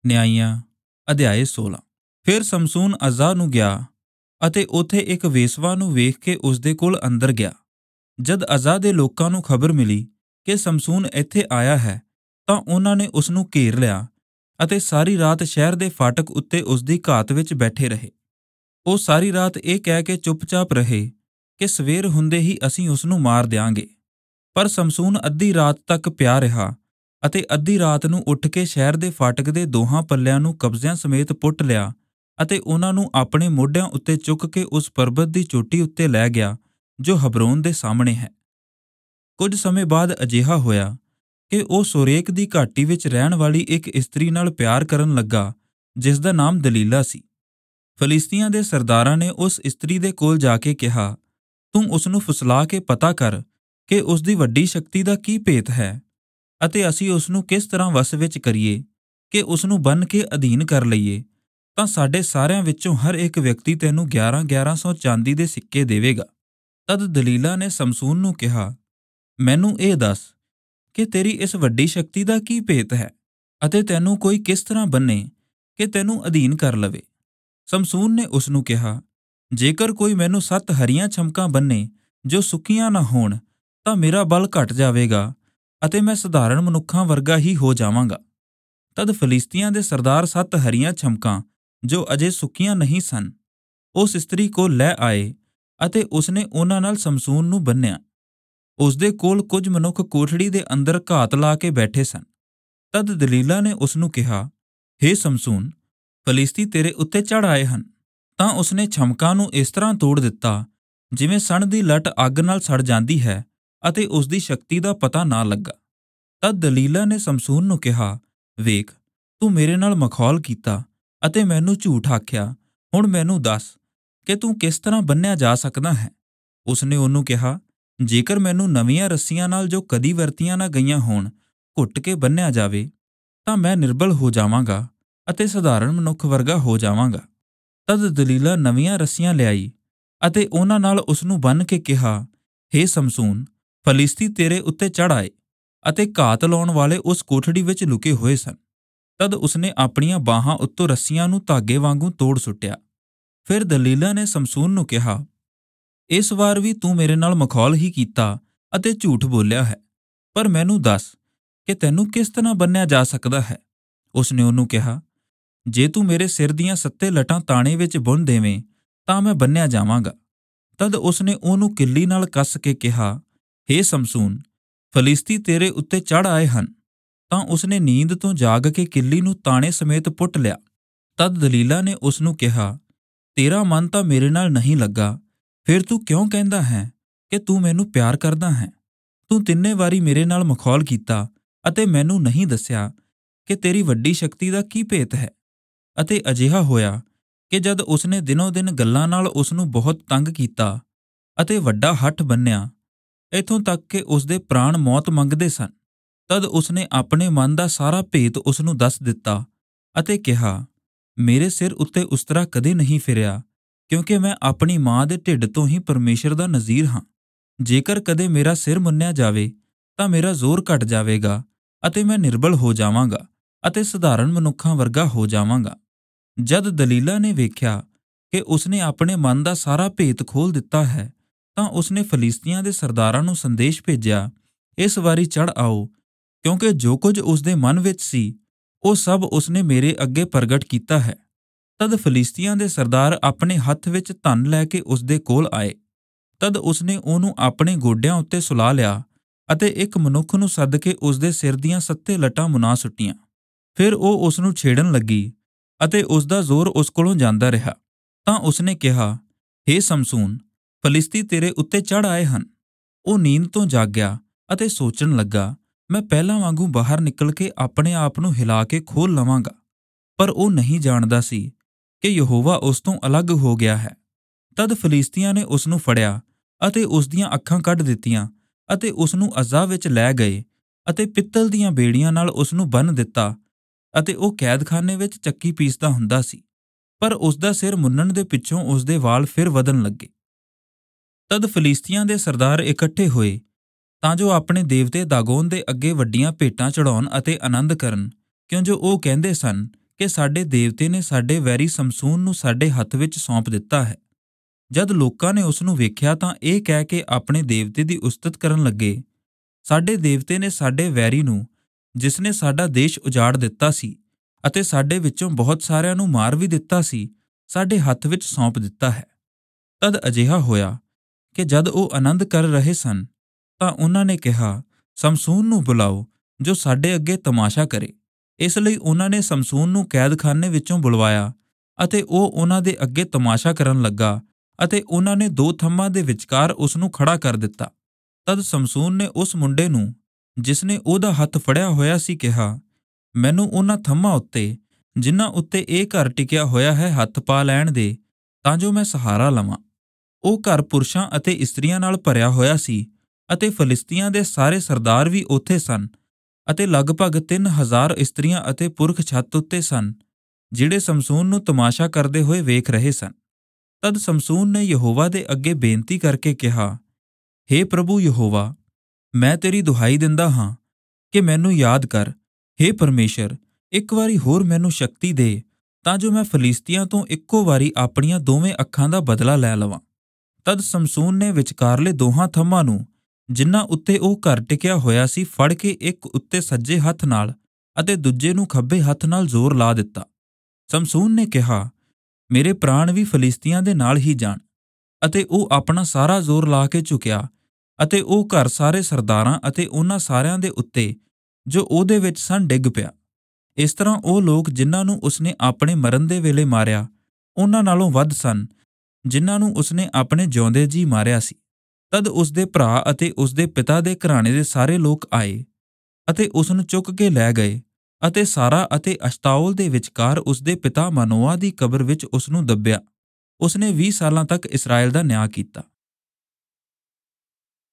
ਨਿਆਂਇਆਂ ਅਧਿਆਇ 16। ਫਿਰ ਸਮਸੂਨ ਅਜ਼ਾ ਨੂੰ ਗਿਆ ਅਤੇ ਉੱਥੇ ਇੱਕ ਵੇਸਵਾ ਨੂੰ ਵੇਖ ਕੇ ਉਸਦੇ ਕੋਲ ਅੰਦਰ ਗਿਆ। ਜਦ ਅਜ਼ਾ ਦੇ ਲੋਕਾਂ ਨੂੰ ਖਬਰ ਮਿਲੀ ਕਿ ਸਮਸੂਨ ਇੱਥੇ ਆਇਆ ਹੈ ਤਾਂ ਉਹਨਾਂ ਨੇ ਉਸ ਨੂੰ ਘੇਰ ਲਿਆ ਅਤੇ ਸਾਰੀ ਰਾਤ ਸ਼ਹਿਰ ਦੇ ਫਾਟਕ ਉੱਤੇ ਉਸਦੀ ਘਾਤ ਵਿੱਚ ਬੈਠੇ ਰਹੇ। ਉਹ ਸਾਰੀ ਰਾਤ ਇਹ ਕਹਿ ਕੇ ਚੁੱਪਚਾਪ ਰਹੇ ਕਿ ਸਵੇਰ ਹੁੰਦੇ ਹੀ ਅਸੀਂ ਉਸ ਨੂੰ ਮਾਰ ਦਿਆਂਗੇ। ਪਰ ਸਮਸੂਨ ਅੱਧੀ ਰਾਤ ਤੱਕ ਪਿਆ ਰਿਹਾ ਅਤੇ ਅੱਧੀ ਰਾਤ ਨੂੰ ਉੱਠ ਕੇ ਸ਼ਹਿਰ ਦੇ ਫਾਟਕ ਦੇ ਦੋਹਾਂ ਪੱਲਿਆਂ ਨੂੰ ਕਬਜ਼ਿਆਂ ਸਮੇਤ ਪੁੱਟ ਲਿਆ ਅਤੇ ਉਹਨਾਂ ਨੂੰ ਆਪਣੇ ਮੋਢਿਆਂ ਉੱਤੇ ਚੁੱਕ ਕੇ ਉਸ ਪਰਬਤ ਦੀ ਚੋਟੀ ਉੱਤੇ ਲੈ ਗਿਆ ਜੋ ਹਬਰੋਨ ਦੇ ਸਾਹਮਣੇ ਹੈ। ਕੁਝ ਸਮੇਂ ਬਾਅਦ ਅਜਿਹਾ ਹੋਇਆ ਕਿ ਉਹ ਸੋਰੇਕ ਦੀ ਘਾਟੀ ਵਿੱਚ ਰਹਿਣ ਵਾਲੀ ਇੱਕ ਇਸਤਰੀ ਨਾਲ ਪਿਆਰ ਕਰਨ ਲੱਗਾ ਜਿਸ ਦਾ ਨਾਮ ਦਲੀਲਾ ਸੀ। ਫਲਿਸਤੀਆਂ ਦੇ ਸਰਦਾਰਾਂ ਨੇ ਉਸ ਇਸਤਰੀ ਦੇ ਕੋਲ ਜਾ ਕੇ ਕਿਹਾ, ਤੂੰ ਉਸ ਨੂੰ ਫੁਸਲਾ ਕੇ ਪਤਾ ਕਰ ਕਿ ਉਸ ਦੀ ਵੱਡੀ ਸ਼ਕਤੀ ਦਾ ਕੀ ਭੇਤ ਹੈ ਅਤੇ ਅਸੀਂ ਉਸ ਨੂੰ ਕਿਸ ਤਰ੍ਹਾਂ ਵਸ ਵਿੱਚ ਕਰੀਏ ਕਿ ਉਸ ਨੂੰ ਬੰਨ੍ਹ ਕੇ ਅਧੀਨ ਕਰ ਲਈਏ ਤਾਂ ਸਾਡੇ ਸਾਰਿਆਂ ਵਿੱਚੋਂ ਹਰ ਇੱਕ ਵਿਅਕਤੀ ਤੈਨੂੰ 1100 ਚਾਂਦੀ ਦੇ ਸਿੱਕੇ ਦੇਵੇਗਾ। ਤਦ ਦਲੀਲਾ ਨੇ ਸਮਸੂਨ ਨੂੰ ਕਿਹਾ, ਮੈਨੂੰ ਇਹ ਦੱਸ ਕਿ ਤੇਰੀ ਇਸ ਵੱਡੀ ਸ਼ਕਤੀ ਦਾ ਕੀ ਭੇਤ ਹੈ ਅਤੇ ਤੈਨੂੰ ਕੋਈ ਕਿਸ ਤਰ੍ਹਾਂ ਬੰਨੇ ਕਿ ਤੈਨੂੰ ਅਧੀਨ ਕਰ ਲਵੇ। ਸਮਸੂਨ ਨੇ ਉਸ ਨੂੰ ਕਿਹਾ, ਜੇਕਰ ਕੋਈ ਮੈਨੂੰ 7 ਹਰੀਆਂ ਛਮਕਾਂ ਬੰਨੇ ਜੋ ਸੁੱਕੀਆਂ ਨਾ ਹੋਣ ਤਾਂ ਮੇਰਾ ਬਲ ਘਟ ਜਾਵੇਗਾ ਅਤੇ ਮੈਂ ਸਧਾਰਨ ਮਨੁੱਖਾਂ ਵਰਗਾ ਹੀ ਹੋ ਜਾਵਾਂਗਾ। ਤਦ ਫਲਿਸਤੀਆਂ ਦੇ ਸਰਦਾਰ 7 ਹਰੀਆਂ ਛਮਕਾਂ ਜੋ ਅਜੇ ਸੁੱਕੀਆਂ ਨਹੀਂ ਸਨ ਉਸ ਇਸਤਰੀ ਕੋਲ ਲੈ ਆਏ ਅਤੇ ਉਸਨੇ ਉਹਨਾਂ ਨਾਲ ਸਮਸੂਨ ਨੂੰ ਬੰਨਿਆ। ਉਸਦੇ ਕੋਲ ਕੁਝ ਮਨੁੱਖ ਕੋਠੜੀ ਦੇ ਅੰਦਰ ਘਾਤ ਲਾ ਕੇ ਬੈਠੇ ਸਨ। ਤਦ ਦਲੀਲਾ ਨੇ ਉਸ ਨੂੰ ਕਿਹਾ, ਹੇ ਸਮਸੂਨ, ਫਲਿਸਤੀ ਤੇਰੇ ਉੱਤੇ ਚੜ੍ਹ ਆਏ ਹਨ। ਤਾਂ ਉਸਨੇ ਛਮਕਾਂ ਨੂੰ ਇਸ ਤਰ੍ਹਾਂ ਤੋੜ ਦਿੱਤਾ ਜਿਵੇਂ ਸਣ ਦੀ ਲੱਟ ਅੱਗ ਨਾਲ ਸੜ ਜਾਂਦੀ ਹੈ ਅਤੇ ਉਸਦੀ ਸ਼ਕਤੀ ਦਾ ਪਤਾ ਨਾ ਲੱਗਾ। ਤਦ ਦਲੀਲਾ ਨੇ ਸਮਸੂਨ ਨੂੰ ਕਿਹਾ, ਵੇਖ, ਤੂੰ ਮੇਰੇ ਨਾਲ ਮਖੌਲ ਕੀਤਾ ਅਤੇ ਮੈਨੂੰ ਝੂਠ ਆਖਿਆ। ਹੁਣ ਮੈਨੂੰ ਦੱਸ ਕਿ ਤੂੰ ਕਿਸ ਤਰ੍ਹਾਂ ਬੰਨ੍ਹਿਆ ਜਾ ਸਕਦਾ ਹੈ। ਉਸਨੇ ਉਹਨੂੰ ਕਿਹਾ, ਜੇਕਰ ਮੈਨੂੰ ਨਵੀਆਂ ਰੱਸੀਆਂ ਨਾਲ ਜੋ ਕਦੀ ਵਰਤੀਆਂ ਨਾ ਗਈਆਂ ਹੋਣ ਘੁੱਟ ਕੇ ਬੰਨ੍ਹਿਆ ਜਾਵੇ ਤਾਂ ਮੈਂ ਨਿਰਬਲ ਹੋ ਜਾਵਾਂਗਾ ਅਤੇ ਸਧਾਰਨ ਮਨੁੱਖ ਵਰਗਾ ਹੋ ਜਾਵਾਂਗਾ। ਤਦ ਦਲੀਲਾ ਨਵੀਆਂ ਰੱਸੀਆਂ ਲਿਆਈ ਅਤੇ ਉਹਨਾਂ ਨਾਲ ਉਸ ਨੂੰ ਬੰਨ੍ਹ ਕੇ ਕਿਹਾ, ਹੇ ਸਮਸੂਨ, ਫਲਿਸਤੀ ਤੇਰੇ ਉੱਤੇ ਚੜ੍ਹ ਆਏ ਅਤੇ ਘਾਤ ਲਾਉਣ ਵਾਲੇ ਉਸ ਕੋਠੜੀ ਵਿੱਚ ਲੁਕੇ ਹੋਏ ਸਨ। ਤਦ ਉਸਨੇ ਆਪਣੀਆਂ ਬਾਹਾਂ ਉੱਤੋਂ ਰੱਸੀਆਂ ਨੂੰ ਧਾਗੇ ਵਾਂਗੂ ਤੋੜ ਸੁੱਟਿਆ। ਫਿਰ ਦਲੀਲਾ ਨੇ ਸਮਸੂਨ ਨੂੰ ਕਿਹਾ, ਇਸ ਵਾਰ ਵੀ ਤੂੰ ਮੇਰੇ ਨਾਲ ਮਖੌਲ ਹੀ ਕੀਤਾ ਅਤੇ ਝੂਠ ਬੋਲਿਆ ਹੈ, ਪਰ ਮੈਨੂੰ ਦੱਸ ਕਿ ਤੈਨੂੰ ਕਿਸ ਤਰ੍ਹਾਂ ਬੰਨ੍ਹਿਆ ਜਾ ਸਕਦਾ ਹੈ। ਉਸਨੇ ਉਹਨੂੰ ਕਿਹਾ, ਜੇ ਤੂੰ ਮੇਰੇ ਸਿਰ ਦੀਆਂ 7 ਲਟਾਂ ਤਾਣੇ ਵਿੱਚ ਬੁਣ ਦੇਵੇਂ ਤਾਂ ਮੈਂ ਬੰਨ੍ਹਿਆ ਜਾਵਾਂਗਾ। ਤਦ ਉਸਨੇ ਉਹਨੂੰ ਕਿੱਲੀ ਨਾਲ ਕੱਸ ਕੇ ਕਿਹਾ, ਹੇ ਸਮਸੂਨ, ਫਲਿਸਤੀ ਤੇਰੇ ਉੱਤੇ ਚੜ੍ਹ ਆਏ ਹਨ। ਤਾਂ ਉਸਨੇ ਨੀਂਦ ਤੋਂ ਜਾਗ ਕੇ ਕਿੱਲੀ ਨੂੰ ਤਾਣੇ ਸਮੇਤ ਪੁੱਟ ਲਿਆ। ਤਦ ਦਲੀਲਾ ਨੇ ਉਸ ਨੂੰ ਕਿਹਾ, ਤੇਰਾ ਮਨ ਤਾਂ ਮੇਰੇ ਨਾਲ ਨਹੀਂ ਲੱਗਾ, ਫਿਰ ਤੂੰ ਕਿਉਂ ਕਹਿੰਦਾ ਹੈ ਕਿ ਤੂੰ ਮੈਨੂੰ ਪਿਆਰ ਕਰਦਾ ਹੈ। ਤੂੰ 3 ਵਾਰੀ ਮੇਰੇ ਨਾਲ ਮਖੌਲ ਕੀਤਾ ਅਤੇ ਮੈਨੂੰ ਨਹੀਂ ਦੱਸਿਆ ਕਿ ਤੇਰੀ ਵੱਡੀ ਸ਼ਕਤੀ ਦਾ ਕੀ ਭੇਤ ਹੈ। ਅਤੇ ਅਜਿਹਾ ਹੋਇਆ ਕਿ ਜਦ ਉਸਨੇ ਦਿਨੋਂ ਦਿਨ ਗੱਲਾਂ ਨਾਲ ਉਸ ਨੂੰ ਬਹੁਤ ਤੰਗ ਕੀਤਾ ਅਤੇ ਵੱਡਾ ਹੱਠ ਬੰਨ੍ਹਿਆ ਇੱਥੋਂ ਤੱਕ ਕਿ ਉਸਦੇ ਪ੍ਰਾਣ ਮੌਤ ਮੰਗਦੇ ਸਨ, ਤਦ ਉਸਨੇ ਆਪਣੇ ਮਨ ਦਾ ਸਾਰਾ ਭੇਤ ਉਸ ਨੂੰ ਦੱਸ ਦਿੱਤਾ ਅਤੇ ਕਿਹਾ, ਮੇਰੇ ਸਿਰ ਉੱਤੇ ਉਸਤਰਾ ਕਦੇ ਨਹੀਂ ਫਿਰਿਆ ਕਿਉਂਕਿ ਮੈਂ ਆਪਣੀ ਮਾਂ ਦੇ ਢਿੱਡ ਤੋਂ ਹੀ ਪਰਮੇਸ਼ਰ ਦਾ ਨਜ਼ੀਰ ਹਾਂ। ਜੇਕਰ ਕਦੇ ਮੇਰਾ ਸਿਰ ਮੁੰਨਿਆ ਜਾਵੇ ਤਾਂ ਮੇਰਾ ਜ਼ੋਰ ਘਟ ਜਾਵੇਗਾ ਅਤੇ ਮੈਂ ਨਿਰਬਲ ਹੋ ਜਾਵਾਂਗਾ ਅਤੇ ਸਧਾਰਨ ਮਨੁੱਖਾਂ ਵਰਗਾ ਹੋ ਜਾਵਾਂਗਾ। ਜਦ ਦਲੀਲਾ ਨੇ ਵੇਖਿਆ ਕਿ ਉਸਨੇ ਆਪਣੇ ਮਨ ਦਾ ਸਾਰਾ ਭੇਤ ਖੋਲ੍ਹ ਦਿੱਤਾ ਹੈ ਤਾਂ ਉਸਨੇ ਫਲਿਸਤੀਆਂ ਦੇ ਸਰਦਾਰਾਂ ਨੂੰ ਸੰਦੇਸ਼ ਭੇਜਿਆ, ਇਸ ਵਾਰੀ ਚੜ੍ਹ ਆਓ, ਕਿਉਂਕਿ ਜੋ ਕੁਝ ਉਸਦੇ ਮਨ ਵਿੱਚ ਸੀ ਉਹ ਸਭ ਉਸਨੇ ਮੇਰੇ ਅੱਗੇ ਪ੍ਰਗਟ ਕੀਤਾ ਹੈ। ਤਦ ਫਲਿਸਤੀਆਂ ਦੇ ਸਰਦਾਰ ਆਪਣੇ ਹੱਥ ਵਿੱਚ ਧਨ ਲੈ ਕੇ ਉਸਦੇ ਕੋਲ ਆਏ। ਤਦ ਉਸਨੇ ਉਹਨੂੰ ਆਪਣੇ ਗੋਡਿਆਂ ਉੱਤੇ ਸੁਲਾ ਲਿਆ ਅਤੇ ਇੱਕ ਮਨੁੱਖ ਨੂੰ ਸੱਦ ਕੇ ਉਸਦੇ ਸਿਰ ਦੀਆਂ 7 ਲਟਾਂ ਮੁਨਾ ਸੁੱਟੀਆਂ। ਫਿਰ ਉਹ ਉਸ ਨੂੰ ਛੇੜਨ ਲੱਗੀ ਅਤੇ ਉਸਦਾ ਜ਼ੋਰ ਉਸ ਕੋਲੋਂ ਜਾਂਦਾ ਰਿਹਾ। ਤਾਂ ਉਸਨੇ ਕਿਹਾ, ਹੇ ਸਮਸੂਨ, ਫਲਿਸਤੀ ਤੇਰੇ ਉੱਤੇ ਚੜ੍ਹ ਆਏ ਹਨ। ਉਹ ਨੀਂਦ ਤੋਂ ਜਾਗਿਆ ਅਤੇ ਸੋਚਣ ਲੱਗਾ, ਮੈਂ ਪਹਿਲਾਂ ਵਾਂਗੂ ਬਾਹਰ ਨਿਕਲ ਕੇ ਆਪਣੇ ਆਪ ਨੂੰ ਹਿਲਾ ਕੇ ਖੋਲ੍ਹ ਲਵਾਂਗਾ। ਪਰ ਉਹ ਨਹੀਂ ਜਾਣਦਾ ਸੀ ਕਿ ਯਹੋਵਾ ਉਸ ਤੋਂ ਅਲੱਗ ਹੋ ਗਿਆ ਹੈ। ਤਦ ਫਲਿਸਤੀਆਂ ਨੇ ਉਸ ਨੂੰ ਫੜਿਆ ਅਤੇ ਉਸ ਦੀਆਂ ਅੱਖਾਂ ਕੱਢ ਦਿੱਤੀਆਂ ਅਤੇ ਉਸ ਨੂੰ ਅਜ਼ਾ ਵਿੱਚ ਲੈ ਗਏ ਅਤੇ ਪਿੱਤਲ ਦੀਆਂ ਬੇੜੀਆਂ ਨਾਲ ਉਸ ਨੂੰ ਬੰਨ੍ਹ ਦਿੱਤਾ ਅਤੇ ਉਹ ਕੈਦਖਾਨੇ ਵਿੱਚ ਚੱਕੀ ਪੀਸਦਾ ਹੁੰਦਾ ਸੀ, ਪਰ ਉਸਦਾ ਸਿਰ ਮੁੰਨਣ ਦੇ ਪਿੱਛੋਂ ਉਸਦੇ ਵਾਲ ਫਿਰ ਵਧਣ ਲੱਗੇ। ਤਦ ਫਲਿਸਤੀਆਂ ਦੇ ਸਰਦਾਰ ਇਕੱਠੇ ਹੋਏ ਤਾਂ ਜੋ ਆਪਣੇ ਦੇਵਤੇ ਦਾਗੋਨ ਦੇ ਅੱਗੇ ਵੱਡੀਆਂ ਭੇਟਾਂ ਚੜ੍ਹਾਉਣ ਅਤੇ ਆਨੰਦ ਕਰਨ, ਕਿਉਂ ਜੋ ਉਹ ਕਹਿੰਦੇ ਸਨ ਕਿ ਸਾਡੇ ਦੇਵਤੇ ਨੇ ਸਾਡੇ ਵੈਰੀ ਸਮਸੂਨ ਨੂੰ ਸਾਡੇ ਹੱਥ ਵਿੱਚ ਸੌਂਪ ਦਿੱਤਾ ਹੈ। ਜਦ ਲੋਕਾਂ ਨੇ ਉਸ ਨੂੰ ਵੇਖਿਆ ਤਾਂ ਇਹ ਕਹਿ ਕੇ ਆਪਣੇ ਦੇਵਤੇ ਦੀ ਉਸਤਤ ਕਰਨ ਲੱਗੇ, ਸਾਡੇ ਦੇਵਤੇ ਨੇ ਸਾਡੇ ਵੈਰੀ ਨੂੰ, ਜਿਸ ਨੇ ਸਾਡਾ ਦੇਸ਼ ਉਜਾੜ ਦਿੱਤਾ ਸੀ ਅਤੇ ਸਾਡੇ ਵਿੱਚੋਂ ਬਹੁਤ ਸਾਰਿਆਂ ਨੂੰ ਮਾਰ ਵੀ ਦਿੱਤਾ ਸੀ, ਸਾਡੇ ਹੱਥ ਵਿੱਚ ਸੌਂਪ ਦਿੱਤਾ ਹੈ। ਤਦ ਅਜਿਹਾ ਹੋਇਆ ਕਿ ਜਦ ਉਹ ਆਨੰਦ ਕਰ ਰਹੇ ਸਨ ਤਾਂ ਉਹਨਾਂ ਨੇ ਕਿਹਾ, ਸਮਸੂਨ ਨੂੰ ਬੁਲਾਓ ਜੋ ਸਾਡੇ ਅੱਗੇ ਤਮਾਸ਼ਾ ਕਰੇ। ਇਸ ਲਈ ਉਹਨਾਂ ਨੇ ਸਮਸੂਨ ਨੂੰ ਕੈਦਖਾਨੇ ਵਿੱਚੋਂ ਬੁਲਵਾਇਆ ਅਤੇ ਉਹ ਉਹਨਾਂ ਦੇ ਅੱਗੇ ਤਮਾਸ਼ਾ ਕਰਨ ਲੱਗਾ ਅਤੇ ਉਹਨਾਂ ਨੇ ਦੋ ਥੰਮਾਂ ਦੇ ਵਿਚਕਾਰ ਉਸ ਨੂੰ ਖੜਾ ਕਰ ਦਿੱਤਾ। ਤਦ ਸਮਸੂਨ ਨੇ ਉਸ ਮੁੰਡੇ ਨੂੰ, ਜਿਸ ਨੇ ਉਹਦਾ ਹੱਥ ਫੜਿਆ ਹੋਇਆ ਸੀ, ਕਿਹਾ, ਮੈਨੂੰ ਉਹਨਾਂ ਥੰਮਾਂ ਉੱਤੇ, ਜਿਨ੍ਹਾਂ ਉੱਤੇ ਇਹ ਘਰ ਟਿਕਿਆ ਹੋਇਆ ਹੈ, ਹੱਥ ਪਾ ਲੈਣ ਦੇ ਤਾਂ ਜੋ ਮੈਂ ਸਹਾਰਾ ਲਵਾਂ। ਉਹ ਘਰ ਪੁਰਸ਼ਾਂ ਅਤੇ ਇਸਤਰੀਆਂ ਨਾਲ ਭਰਿਆ ਹੋਇਆ ਸੀ ਅਤੇ ਫਲਿਸਤੀਆਂ ਦੇ ਸਾਰੇ ਸਰਦਾਰ ਵੀ ਉੱਥੇ ਸਨ ਅਤੇ ਲਗਭਗ 3000 ਇਸਤਰੀਆਂ ਅਤੇ ਪੁਰਖ ਛੱਤ ਉੱਤੇ ਸਨ, ਜਿਹੜੇ ਸਮਸੂਨ ਨੂੰ ਤਮਾਸ਼ਾ ਕਰਦੇ ਹੋਏ ਵੇਖ ਰਹੇ ਸਨ। ਤਦ ਸਮਸੂਨ ਨੇ ਯਹੋਵਾ ਦੇ ਅੱਗੇ ਬੇਨਤੀ ਕਰਕੇ ਕਿਹਾ, ਹੇ ਪ੍ਰਭੂ ਯਹੋਵਾ, ਮੈਂ ਤੇਰੀ ਦੁਹਾਈ ਦਿੰਦਾ ਹਾਂ ਕਿ ਮੈਨੂੰ ਯਾਦ ਕਰ। ਹੇ ਪਰਮੇਸ਼ਰ, ਇੱਕ ਵਾਰੀ ਹੋਰ ਮੈਨੂੰ ਸ਼ਕਤੀ ਦੇ ਤਾਂ ਜੋ ਮੈਂ ਫਲਿਸਤੀਆਂ ਤੋਂ ਇੱਕੋ ਵਾਰੀ ਆਪਣੀਆਂ ਦੋਵੇਂ ਅੱਖਾਂ ਦਾ ਬਦਲਾ ਲੈ ਲਵਾਂ। ਤਦ ਸਮਸੂਨ ਨੇ ਵਿਚਕਾਰਲੇ ਦੋਹਾਂ ਥੰਮਾਂ ਨੂੰ, ਜਿਨ੍ਹਾਂ ਉੱਤੇ ਉਹ ਘਰ ਟਿਕਿਆ ਹੋਇਆ ਸੀ, ਫੜ ਕੇ ਇੱਕ ਉੱਤੇ ਸੱਜੇ ਹੱਥ ਨਾਲ ਅਤੇ ਦੂਜੇ ਨੂੰ ਖੱਬੇ ਹੱਥ ਨਾਲ ਜ਼ੋਰ ਲਾ ਦਿੱਤਾ। ਸਮਸੂਨ ਨੇ ਕਿਹਾ, ਮੇਰੇ ਪ੍ਰਾਣ ਵੀ ਫਲਿਸਤੀਆਂ ਦੇ ਨਾਲ ਹੀ ਜਾਣ। ਅਤੇ ਉਹ ਆਪਣਾ ਸਾਰਾ ਜ਼ੋਰ ਲਾ ਕੇ ਝੁਕਿਆ ਅਤੇ ਉਹ ਘਰ ਸਾਰੇ ਸਰਦਾਰਾਂ ਅਤੇ ਉਹਨਾਂ ਸਾਰਿਆਂ ਦੇ ਉੱਤੇ ਜੋ ਉਹਦੇ ਵਿੱਚ ਸਨ ਡਿੱਗ ਪਿਆ। ਇਸ ਤਰ੍ਹਾਂ ਉਹ ਲੋਕ ਜਿਨ੍ਹਾਂ ਨੂੰ ਉਸਨੇ ਆਪਣੇ ਮਰਨ ਦੇ ਵੇਲੇ ਮਾਰਿਆ, ਉਹਨਾਂ ਨਾਲੋਂ ਵੱਧ ਸਨ ਜਿਨ੍ਹਾਂ ਨੂੰ ਉਸਨੇ ਆਪਣੇ ਜਿਉਂਦੇ ਜੀ ਮਾਰਿਆ ਸੀ। ਤਦ ਉਸਦੇ ਭਰਾ ਅਤੇ ਉਸਦੇ ਪਿਤਾ ਦੇ ਘਰਾਣੇ ਦੇ ਸਾਰੇ ਲੋਕ ਆਏ ਅਤੇ ਉਸ ਨੂੰ ਚੁੱਕ ਕੇ ਲੈ ਗਏ ਅਤੇ ਸਾਰਾ ਅਤੇ ਅਸ਼ਤਾਓਲ ਦੇ ਵਿਚਕਾਰ ਉਸਦੇ ਪਿਤਾ ਮਨੋਆ ਦੀ ਕਬਰ ਵਿੱਚ ਉਸ ਨੂੰ ਦੱਬਿਆ। ਉਸਨੇ 20 ਸਾਲਾਂ ਤੱਕ ਇਸਰਾਏਲ ਦਾ ਨਿਆਂ ਕੀਤਾ।